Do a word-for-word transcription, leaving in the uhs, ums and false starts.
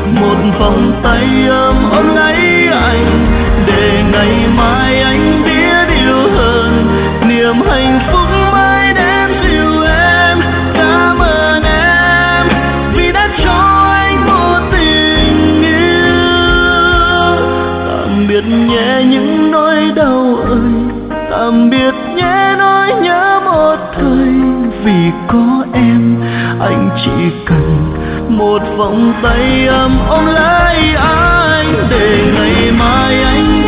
một vòng tay ấm ôm lấy anh, để ngày mai anh biết yêu hơn. Niềm hạnh phúc mãi đến dìu em. Cảm ơn em vì đã cho anh một tình yêu. Tạm biệt nhé những nỗi đau ơi, tạm biệt nhé nỗi nhớ một thời. Vì có em anh chỉ cần một vòng tay ấm ôm lấy anh, để ngày mai anh